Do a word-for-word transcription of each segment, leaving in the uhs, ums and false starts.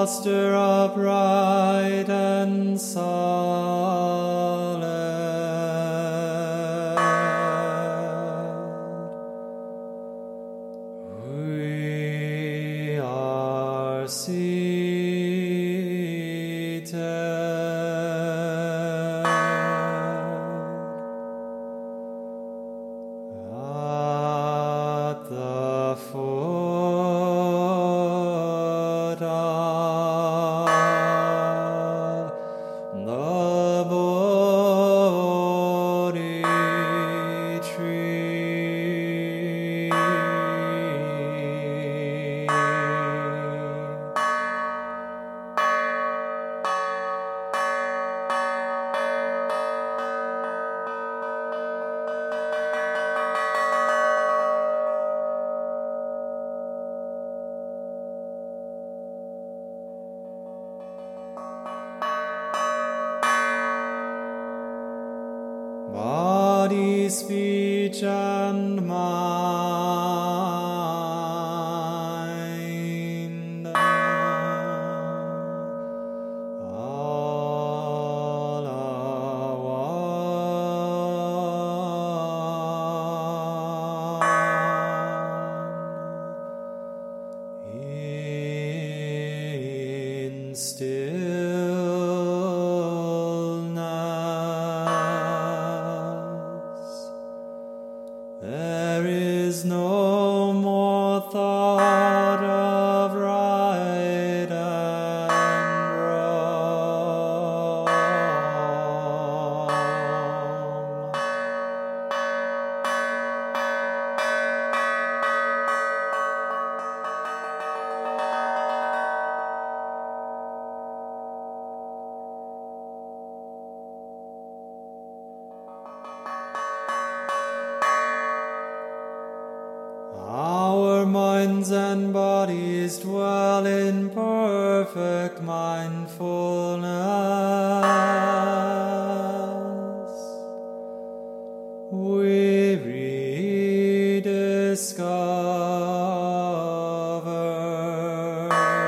foster upright and solid. We are seated at the foot of the Bodhi tree. Body, speech, and mind, all are one in stillness. There is no more thought of right and wrong. Our minds and bodies dwell in perfect mindfulness. We rediscover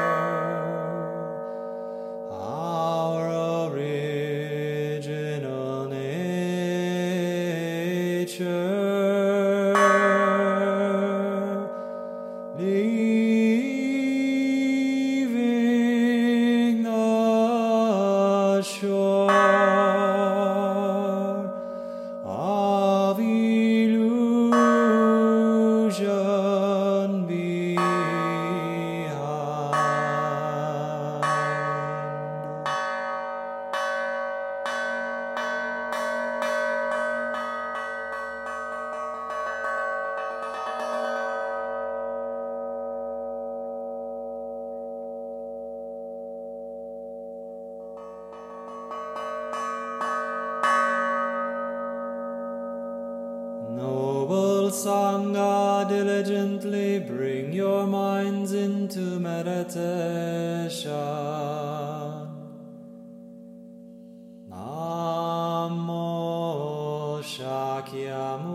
our original nature. Leaving the shore of illusion behind. Noble Sangha, diligently bring your minds into meditation. Namo Shakyamuni